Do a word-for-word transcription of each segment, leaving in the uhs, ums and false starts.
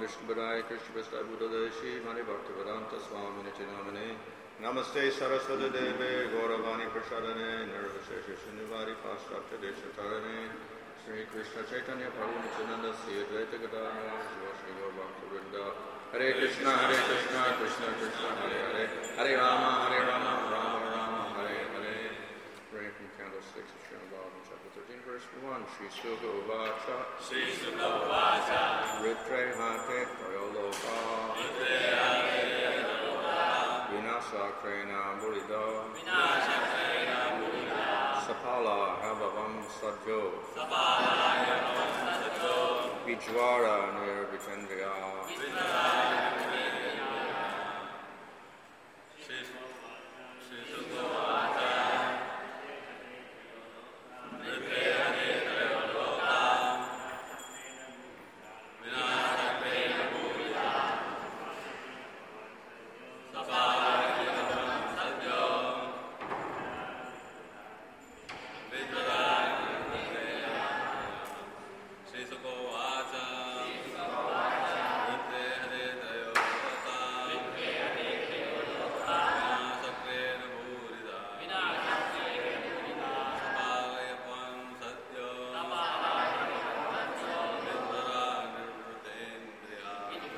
Vishnupadaya Krishna Prasthaya Buddhadeshi Mani Bhaktivedanta Swami Nityanamane Namaste Saraswati Deve Gauravani Prasadane Nirvishesha Sunivari Paschatya Deshatarane Sri Krishna Chaitanya Prabhu Nityananda Sri Advaita Gadadhara Shri Gaur Bhaktivinoda Hare Krishna Hare Krishna Krishna Krishna Hare Hare Hare Rama Hare Rama Rama Rama Hare Hare. Reading from Candlesticks of Srimad Bhagavatam chapter thirteen verse one. Shri Sukha Uvacha Shri Sukha Uvacha Ritre Hate Prayoloka Ritre Hate Prayoloka Vinasakrena Burida Vinasakrena Burida Sapala Havavam Sadjo Sapala Havavam Sadjo Vijwara Nirvitendriya Vijwara Nirvitendriya. Shri Sukha Uvacha Ritre Hate Prayoloka Vinasakrena Burida Sapala Havavam Sadjo Vijwara Nirvitendriya. Shri Sukha Uvacha Ritre Hate Prayoloka Vinasakrena Burida Sapala Havavam Sadjo Vijwara Nirvitendriya.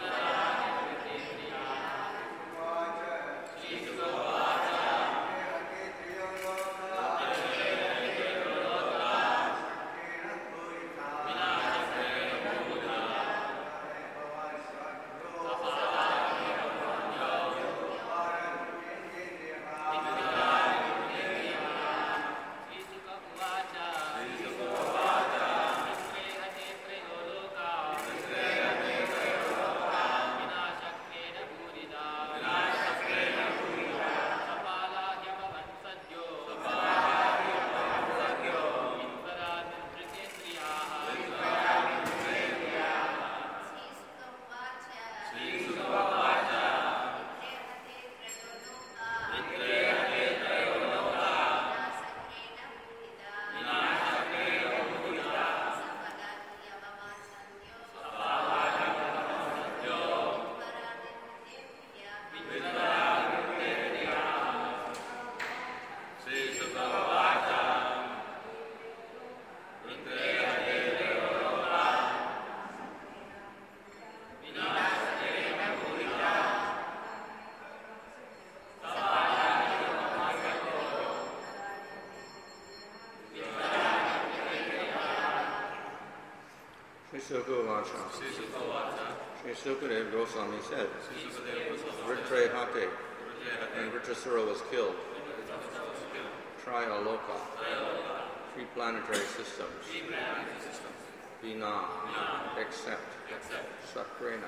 Sukha Uvacha. Shri Sukadeva Goswami said, Ritre Hate, and Vritrasura was killed. Triyaloka, three planetary systems. Vina, except. Sakrena,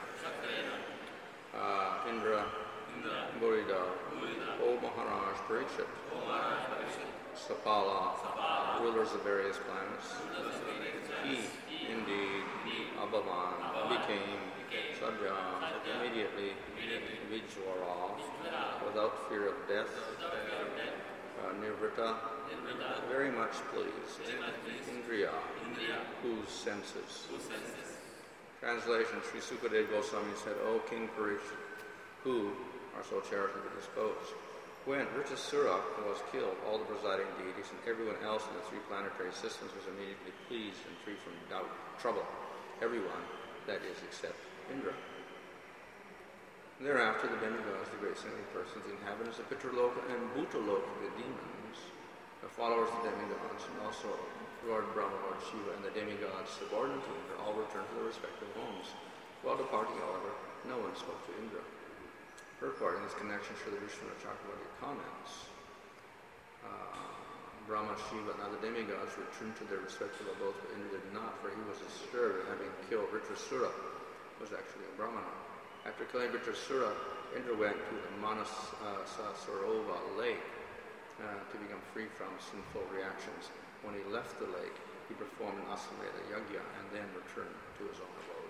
uh, Indra, Burida, O Maharaj Parikshit, Sapala, rulers of various planets. He, indeed, Abhavan, became Sadhya, immediately, Vijwara, without fear of death, uh, Nirvrita, very much pleased, Indriya, whose senses. Translation, Sri Sukadeva Goswami said, O King Parikshit, who are so charitably disposed, when Vritrasura was killed, all the presiding deities and everyone else in the three planetary systems was immediately pleased and free from doubt, trouble. Everyone, that is, except Indra. Thereafter, the demigods, the great saintly persons, the inhabitants of Pitraloka and Bhutaloka, the demons, the followers of the demigods, and also Lord Brahma, Lord Shiva, and the demigods subordinate to Indra, all returned to their respective homes. While departing, however, no one spoke to Indra. Purport in this connection, Srila Vishwanath Chakravarti comments, uh, Brahma, Shiva, and other demigods returned to their respective abodes, but Indra did not, for he was disturbed at having killed Vritrasura, who was actually a Brahmana. After killing Vritrasura, Indra went to the Manasarova lake uh, to become free from sinful reactions. When he left the lake, he performed an Aswamedha Yajna and then returned to his own abode.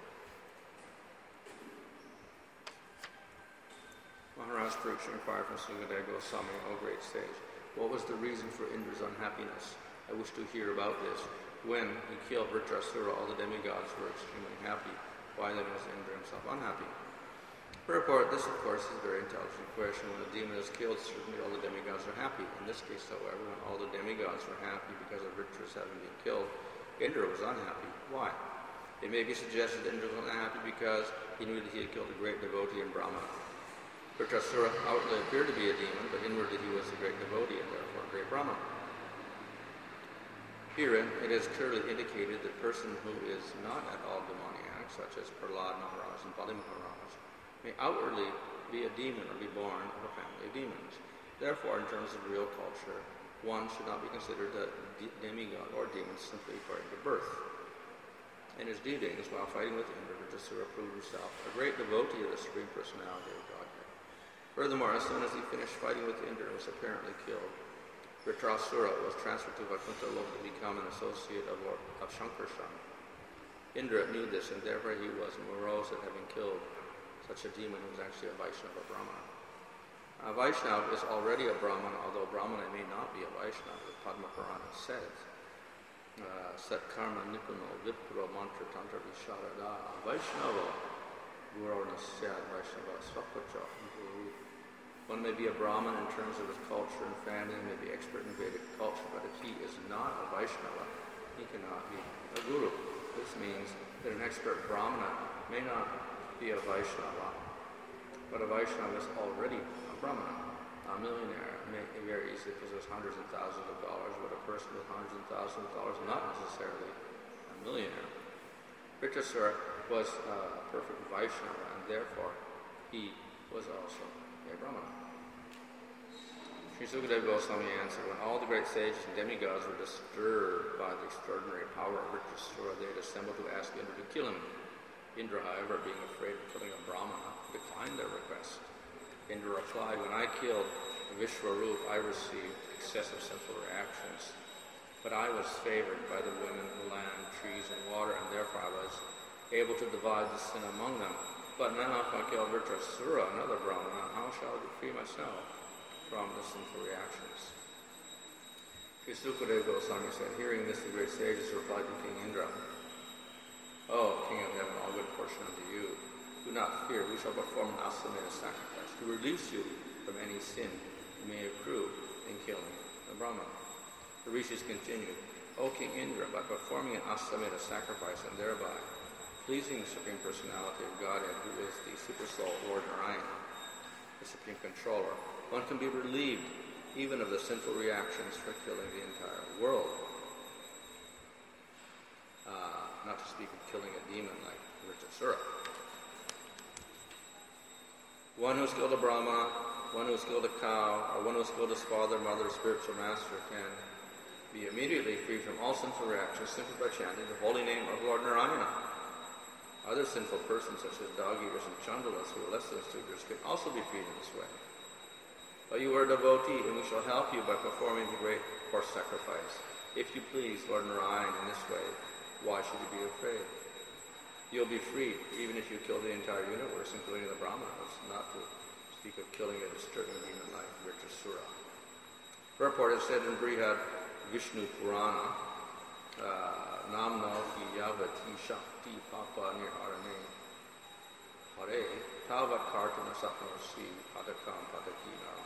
Maharaj Parikshit inquired from Sukadeva Goswami, O great sage, what was the reason for Indra's unhappiness? I wish to hear about this. When he killed Vritrasura, all the demigods were extremely happy. Why then was Indra himself unhappy? Report, this of course is a very intelligent question. When a demon is killed, certainly all the demigods are happy. In this case, however, when all the demigods were happy because of Vritra's having been killed, Indra was unhappy. Why? It may be suggested that Indra was unhappy because he knew that he had killed a great devotee in Brahmana. Vritrasura outwardly appeared to be a demon, but inwardly he was a great devotee and therefore a great Brahmana. Herein, it is clearly indicated that a person who is not at all demoniac, such as Prahlad Maharaj and Bali Maharaj, may outwardly be a demon or be born of a family of demons. Therefore, in terms of real culture, one should not be considered a de- demigod or demon simply according to birth. In his dealings, while fighting with Indra, Vritrasura proved himself a great devotee of the Supreme Personality of Godhead. Furthermore, as soon as he finished fighting with Indra and was apparently killed, Vritrasura was transferred to Vaikuntha Loka to become an associate of, Lord, of Shankarshan. Indra knew this, and therefore he was morose at having killed such a demon who was actually a Vaishnava Brahmana. A Vaishnava is already a Brahmana, although Brahmana may not be a Vaishnava, as Padma Purana says. Sat karma nipuno vipro mantra tantra visharada Vaishnava guru nasyad Vaishnava swapacha guru. One may be a Brahman in terms of his culture and family, may be expert in Vedic culture, but if he is not a Vaishnava, he cannot be a guru. This means that an expert Brahmana may not be a Vaishnava, but a Vaishnava is already a Brahmana. A millionaire may very easily possess hundreds and thousands of dollars, but a person with hundreds and thousands of dollars is not necessarily a millionaire. Vritrasura was a perfect Vaishnava, and therefore he was also a Brahmana. Sri Sukadeva Goswami answered, when all the great sages and demigods were disturbed by the extraordinary power of Vritrasura, they had assembled to ask Indra to kill him. Indra, however, being afraid of killing a Brahmana, declined their request. Indra replied, when I killed Vishwarup, I received excessive sinful reactions, but I was favored by the women, the land, trees, and water, and therefore I was able to divide the sin among them. But now if I kill Vritrasura, another Brahmana, how shall I free myself from the sinful reactions? Sri Sukadeva Goswami said, hearing this, the great sages replied to King Indra, O King of Heaven, all good portion unto you. Do not fear, we shall perform an Aswamedha sacrifice to release you from any sin you may accrue in killing the Brahmana. The rishis continued, O King Indra, by performing an Aswamedha sacrifice and thereby pleasing the Supreme Personality of Godhead, who is the Super Soul, Lord Narayana, the Supreme Controller, one can be relieved even of the sinful reactions for killing the entire world. Uh, not to speak of killing a demon like Vritrasura. One who has killed a Brahmana, one who has killed a cow, or one who has killed his father, mother, spiritual master can be immediately freed from all sinful reactions simply by chanting the holy name of Lord Narayana. Other sinful persons such as dog-eaters and chandalas who are less than students can also be freed in this way. But you are a devotee, and we shall help you by performing the great horse sacrifice. If you please, Lord Narayan, in this way, why should you be afraid? You'll be freed, even if you kill the entire universe, including the Brahmanas, not to speak of killing a disturbing demon like Vritrasura. Purport is said in Brihad Vishnu Purana, Namno hi yavati shakti papa nirharane hare tavat kartana satnosi padakam padaki naram.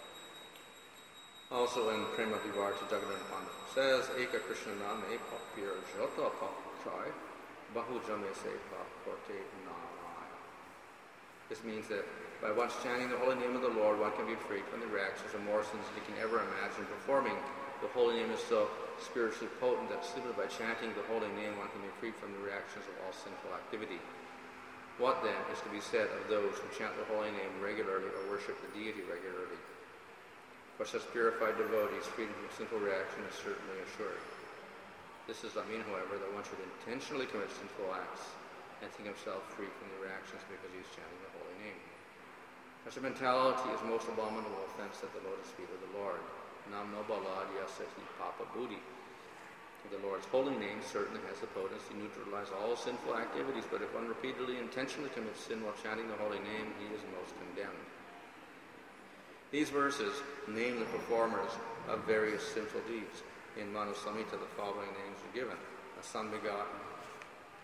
Also in Prema Vivarta Jagadan Pandit says, Eka Krishna Name Papir Jota Papchai Bahu Jame Se Papote Naraya. This means that by once chanting the holy name of the Lord, one can be freed from the reactions of more sins than he can ever imagine. Performing the holy name is so spiritually potent that simply by chanting the holy name, one can be freed from the reactions of all sinful activity. What then is to be said of those who chant the holy name regularly or worship the deity regularly? For such purified devotees, freedom from sinful reaction is certainly assured. This does not mean, however, that one should intentionally commit sinful acts and think himself free from the reactions because he is chanting the holy name. Such a mentality is most abominable offense at the lotus feet of the Lord. Nam no balad yasati papa buddhi. The Lord's holy name certainly has the potency to neutralize all sinful activities, but if one repeatedly intentionally commits sin while chanting the holy name, he is most condemned. These verses name the performers of various sinful deeds. In Manu Samhita, the following names are given: a son begotten,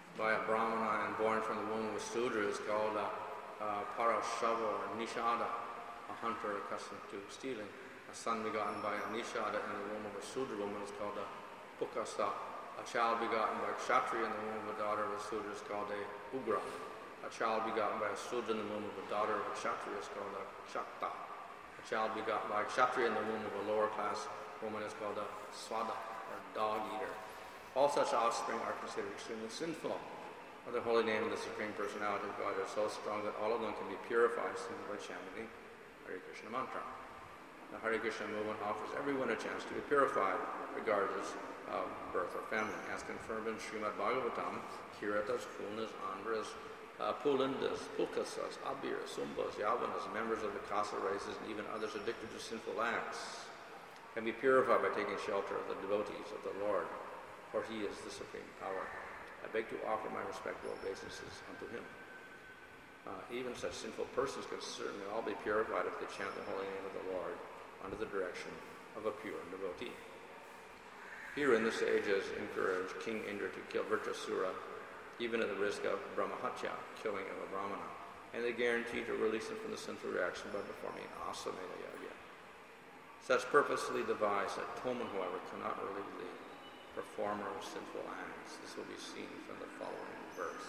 by a Brahmana and born from the womb of a Sudra is called a, a Parashava or Nishada, a hunter accustomed to stealing. A son begotten by a Nishada in the womb of a Sudra woman is called a Pukasa. A child begotten by a Kshatriya in the womb of a daughter of a Sudra is called a Ugra. A child begotten by a Sudra in the womb of a daughter of a Kshatriya is called a Shakta. A child begotten by a Kshatriya in the womb of a lower class woman is called a Swada, or dog eater. All such offspring are considered extremely sinful. Or the holy name of the Supreme Personality of God is so strong that all of them can be purified simply by chanting Hare Krishna mantra. The Hare Krishna movement offers everyone a chance to be purified, regardless of birth or family. As confirmed in Srimad Bhagavatam, Kiratas, Pulnas, Andhras, uh, Pulindas, Pulkasas, Abiras, Sumbas, Yavanas, members of the Kasa races, and even others addicted to sinful acts, can be purified by taking shelter of the devotees of the Lord, for He is the supreme power. I beg to offer my respectful obeisances unto Him. Uh, even such sinful persons can certainly all be purified if they chant the holy name of the Lord under the direction of a pure devotee. Herein the sages encourage King Indra to kill Vritrasura, even at the risk of Brahmahatya, killing of a Brahmana, and they guarantee to release him from the sinful reaction by performing Asamena Yagya. Such purposely devised atonement, however, cannot relieve the performer of sinful acts. This will be seen from the following verse.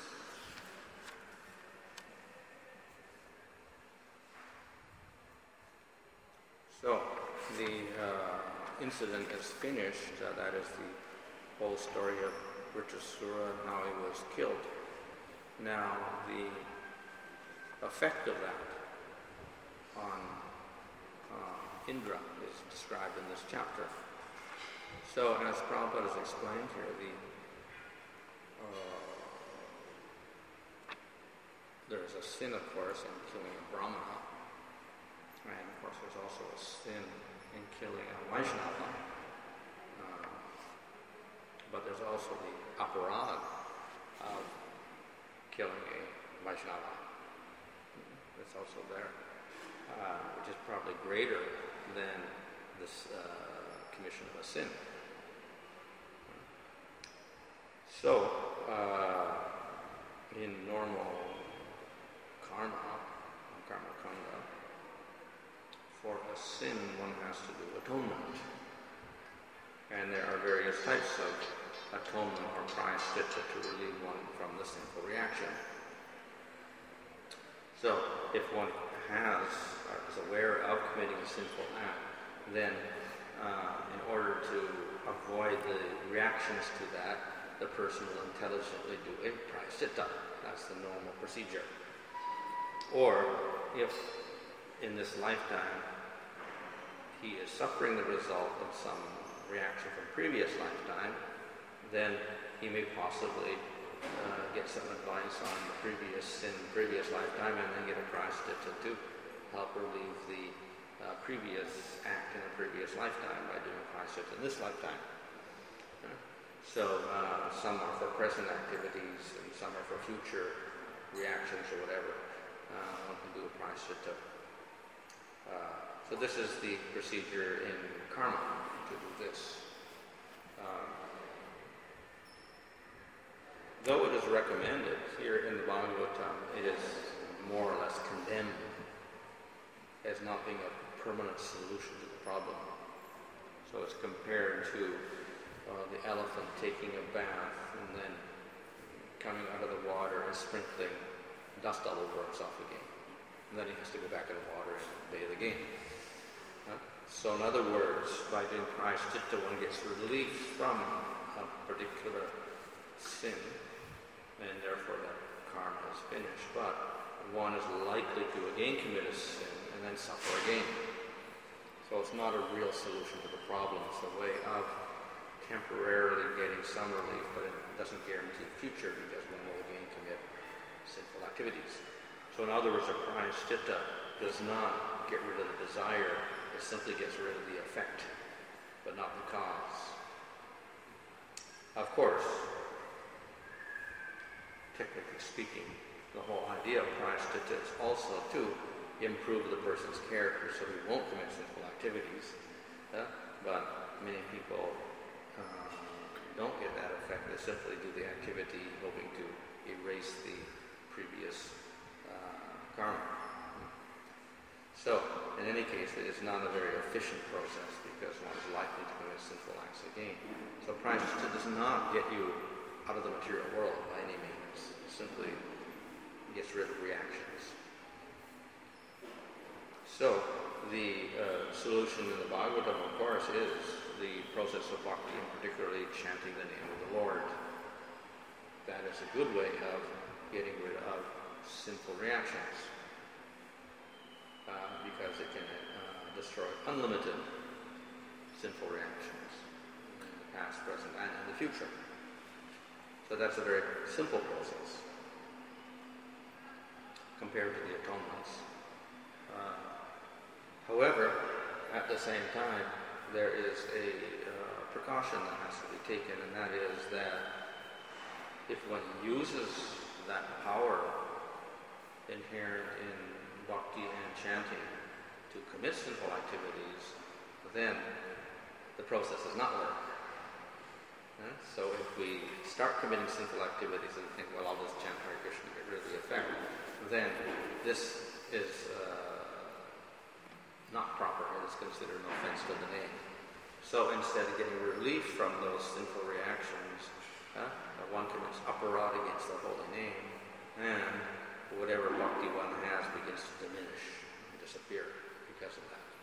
So, the uh, incident is finished. Uh, that is the whole story of Vritrasura and how he was killed. Now, the effect of that on uh, Indra is described in this chapter. So, as Prabhupada has explained here, the uh, there's a sin, of course, in killing a Brahmana. And of course, there's also a sin in killing a Vaishnava. Uh, but there's also the aparad of killing a Vaishnava. It's also there, uh, which is probably greater than this uh, commission of a sin. So, uh, in normal karma, karma kanda, for a sin, one has to do atonement. And there are various types of atonement or prayaschitta to relieve one from the sinful reaction. So, if one has, or is aware of committing a sinful act, then uh, in order to avoid the reactions to that, the person will intelligently do a prayaschitta. That's the normal procedure. Or, if in this lifetime he is suffering the result of some reaction from previous lifetime, then he may possibly uh, get some advice on the previous sin, previous lifetime, and then get a prayaschitta to help relieve the uh, previous act in a previous lifetime by doing prayaschitta in this lifetime. Uh, so uh, some are for present activities, and some are for future reactions or whatever. Uh, one can do a prayaschitta. Uh, so this is the procedure in karma to do this. Um, though it is recommended here in the Bhagavatam, it is more or less condemned as not being a permanent solution to the problem. So it's compared to uh, the elephant taking a bath and then coming out of the water and sprinkling dust all over himself again. And then he has to go back in the water and bathe again. Uh, so in other words, by doing prayaschitta, one gets relief from a particular sin, and therefore that karma is finished. But one is likely to again commit a sin and then suffer again. So it's not a real solution to the problem. It's a way of temporarily getting some relief, but it doesn't guarantee the future because one will again commit sinful activities. So in other words, a prayaschitta does not get rid of the desire, it simply gets rid of the effect, but not the cause. Of course, technically speaking, the whole idea of prayaschitta is also to improve the person's character so he won't commit sinful activities. Uh, but many people uh, don't get that effect. They simply do the activity hoping to erase the previous uh, karma. So, in any case, it is not a very efficient process because one is likely to commit sinful acts again. So pranayama does not get you out of the material world by any means. It simply gets rid of reactions. So, the uh, solution in the Bhagavatam, of course, is the process of bhakti, and particularly chanting the name of the Lord. That is a good way of getting rid of sinful reactions, uh, because it can uh, destroy unlimited sinful reactions in the past, present, and in the future. So that's a very simple process compared to the atonements. Uh, however, at the same time, there is a uh, precaution that has to be taken, and that is that if one uses that power inherent in bhakti and chanting to commit sinful activities, then the process does not work. Uh, so if we start committing sinful activities and think, well, I'll just chant Hare Krishna to get rid of the effect, then this is uh, not proper. It is considered an offense to the name. So instead of getting relief from those sinful reactions, uh, one commits aparadha against the holy name, and whatever bhakti one has begins to diminish and disappear because of that.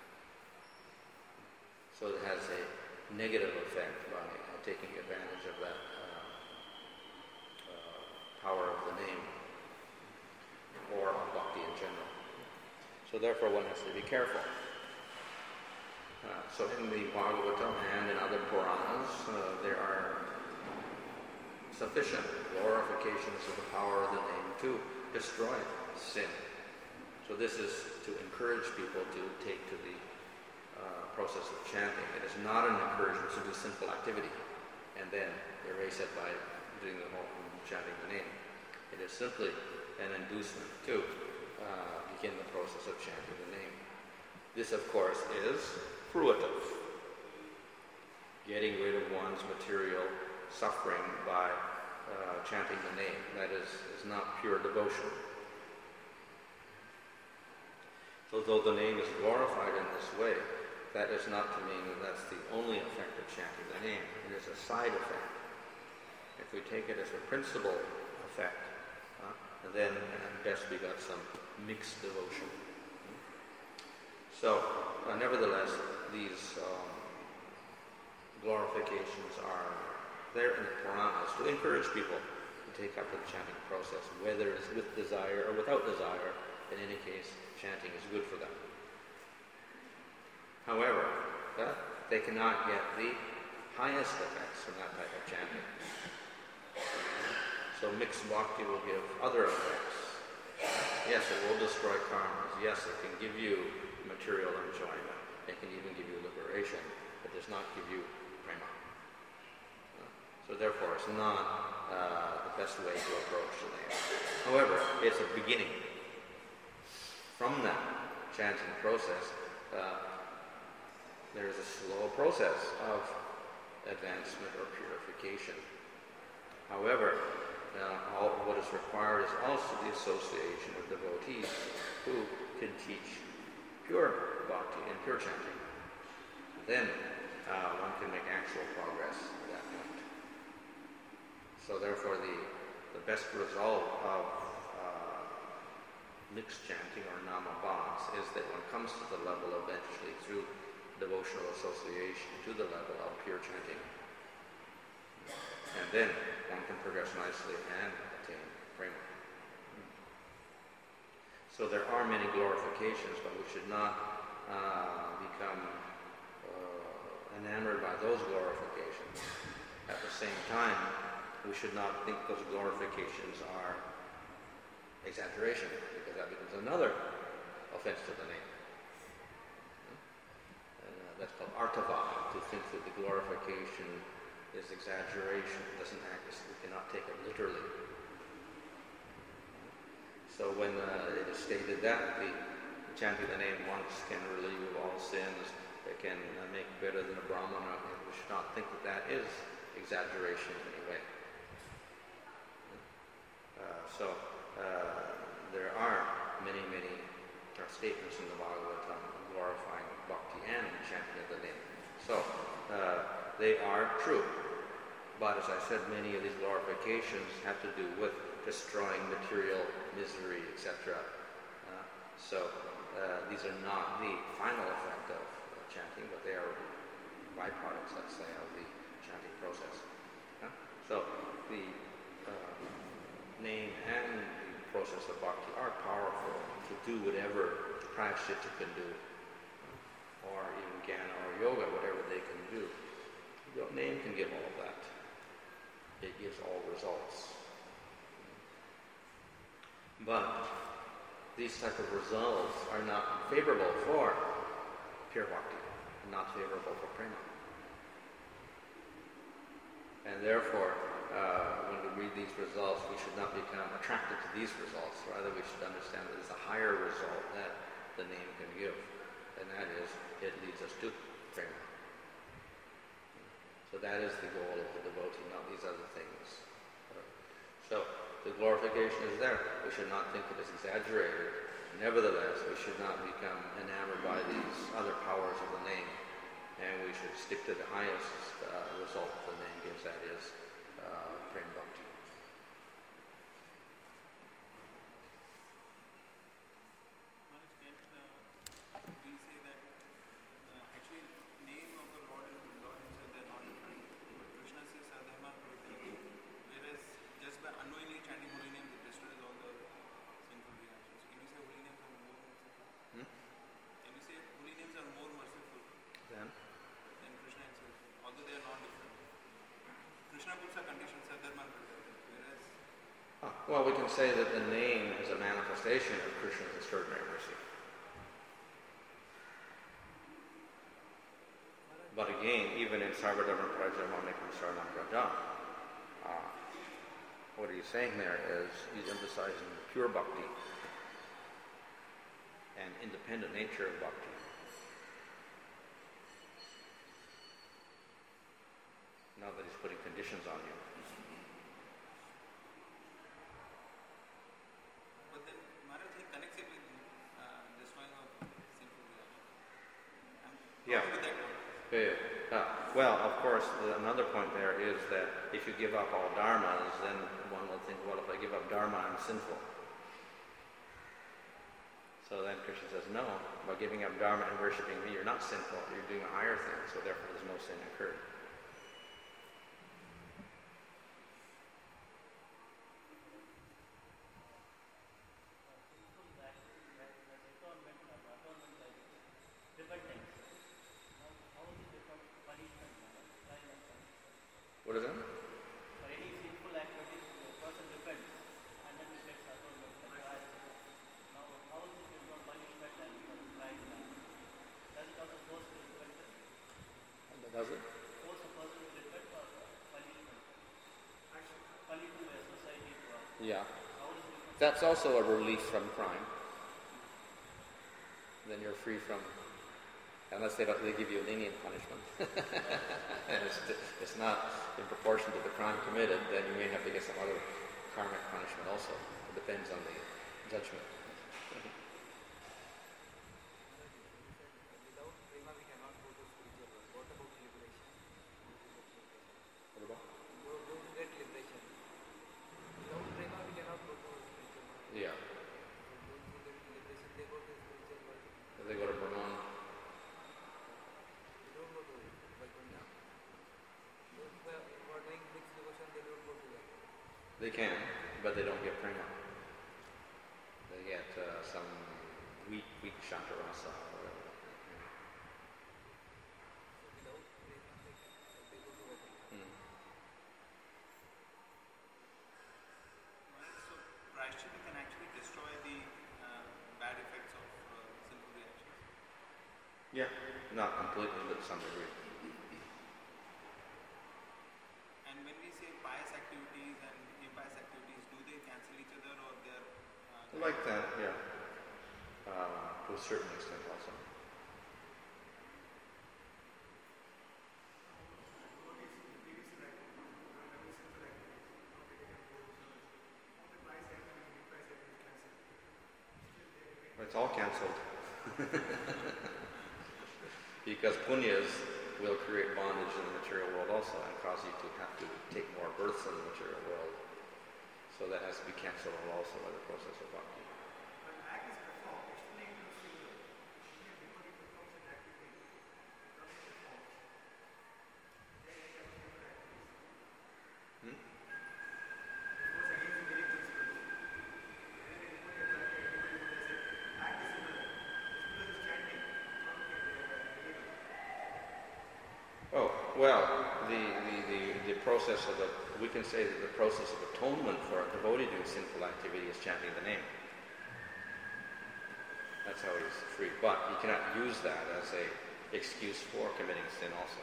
So it has a negative effect by uh, taking advantage of that uh, uh, power of the name or of bhakti in general. So therefore one has to be careful. Uh, so in the Bhagavatam and in other Puranas, uh, there are sufficient glorifications of the power of the name to destroy sin. So this is to encourage people to take to the uh, process of chanting. It is not an encouragement to do sinful activity and then erase it by doing the whole chanting the name. It is simply an inducement to uh, begin the process of chanting the name. This, of course, is fruitive, getting rid of one's material suffering by uh, chanting the name. That is, is not pure devotion. So though the name is glorified in this way, that is not to mean that that's the only effect of chanting the name. It is a side effect. If we take it as a principal effect, uh, then at best we got some mixed devotion. So, uh, nevertheless, these um, glorifications are there in the Puranas to encourage people to take up the chanting process, whether it's with desire or without desire. In any case, chanting is good for them. However, uh, they cannot get the highest effects from that type of chanting. So mixed bhakti will give other effects. Yes, it will destroy karmas. Yes, it can give you material enjoyment. It can even give you liberation. It does not give you prema. So therefore, it's not uh, the best way to approach the name. However, it's a beginning. From that chanting process, uh, there is a slow process of advancement or purification. However, uh, all what is required is also the association of devotees who can teach pure bhakti and pure chanting. Then uh, one can make actual progress at that point. So therefore the, the best result of uh, mixed chanting or nama bhaks is that one comes to the level eventually through devotional association to the level of pure chanting. And then one can progress nicely and attain prema. So there are many glorifications, but we should not uh, become uh, enamored by those glorifications. At the same time, we should not think those glorifications are exaggeration, because that becomes another offense to the name. And, uh, that's called artava, to think that the glorification is exaggeration. It doesn't act as, we cannot take it literally. So when uh, it is stated that the chanting the name once can relieve all sins, it can uh, make better than a brahmana, we should not think that that is exaggeration in any way. Uh, so uh, there are many, many uh, statements in the Bhagavatam glorifying bhakti and chanting of the name. So uh, they are true. But as I said, many of these glorifications have to do with destroying material misery, et cetera. Uh, so uh, these are not the final effect of uh, chanting, but they are byproducts, let's say, of the chanting process. Uh, so the uh, name and the process of bhakti are powerful to do whatever prayaschitta can do, or even jnana or yoga, whatever they can do. The name can give all of that. It gives all results. But these type of results are not favorable for pure bhakti, not favorable for prema. And therefore, uh, when we read these results, we should not become attracted to these results. Rather, we should understand that there's a higher result that the name can give. And that is, it leads us to prema. So that is the goal of the devotee, not these other things. So the glorification is there. We should not think that it's exaggerated. Nevertheless, we should not become enamored by these other powers of the name. And we should stick to the highest uh, result the name gives, that is uh, prema bhakti. Well, we can say that the name is a manifestation of Krishna's extraordinary mercy. But again, even in Sarvadharma Prajamamikam Saranam Rajam, uh, what he's saying there is he's emphasizing pure bhakti and independent nature of bhakti. Not that he's putting conditions on you. Yeah. Yeah. Uh, well, of course, another point there is that if you give up all dharmas, then one will think, well, if I give up dharma, I'm sinful. So then Krishna says, no, by giving up dharma and worshipping me, you're not sinful. You're doing a higher thing, so therefore there's no sin incurred. What is that? For any sinful activity, the person repents and then he gets atonement. Now, how is it from punishment and from crime? Does it also force to repentance? Does it? Force a person to repent or punishment? Punishment by society. Yeah. That's also a relief from crime. Then you're free from, unless they, don't, they give you a lenient punishment. And it's, it's not in proportion to the crime committed, then you may have to get some other karmic punishment also. It depends on the judgment. Without prema we cannot go to spiritual world. What about liberation? What about? Those who get liberation. Without prema we cannot go to spiritual world. Yeah. So those who get liberation, they go to spiritual world. They go to Brahman. They don't go to Vaikuntha. Those who are, who are doing mixed devotion, they don't go to Vaikuntha. They can, but they don't get prema. They get uh, some weak, weak Shantarasa or whatever. So without prema they can, they go to Vaikuntha. Mm. So prayaschitta can actually destroy the uh, bad effects of uh, sinful reactions. Yeah, not completely, but to some degree. And when we say pious activities and impious activities, do they cancel each other or they're uh, Like that, yeah. Uh, to a certain extent also. It's all cancelled. Because punyas will create bondage in the material world also and cause you to have to take more births in the material world. So that has to be cancelled also by the process of bhakti. Oh, well, the, the, the, the process of the, we can say that the process of atonement for a devotee doing sinful activity is chanting the name. That's how he's free. But he cannot use that as a excuse for committing sin also.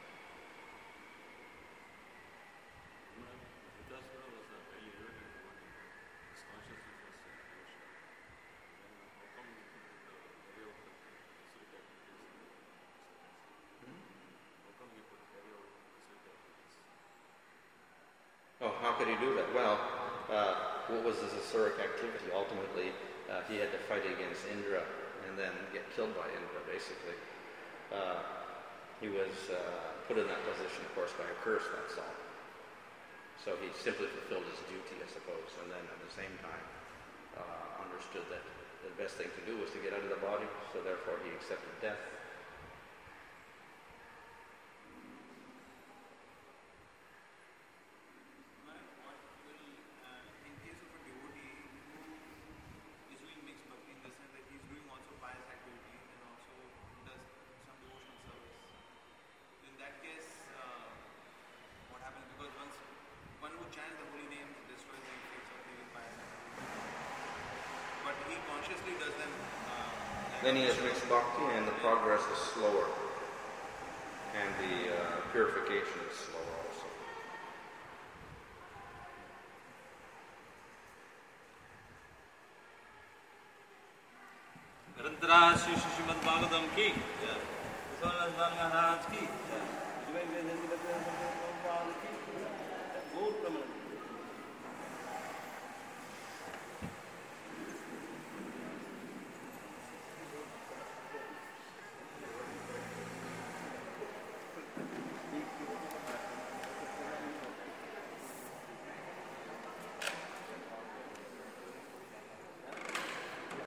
Oh, how could he do that? Well, uh, what was his asuric activity? Ultimately, uh, he had to fight against Indra and then get killed by Indra, basically. Uh, he was uh, put in that position, of course, by a curse, that's all. So he simply fulfilled his duty, I suppose, and then at the same time uh, understood that the best thing to do was to get out of the body, so therefore he accepted death. Then he has mixed bhakti and the progress is slower. And the uh, purification is slower also. ग्रंथराज Shri Shrimad Bhagavatam की, महाराज की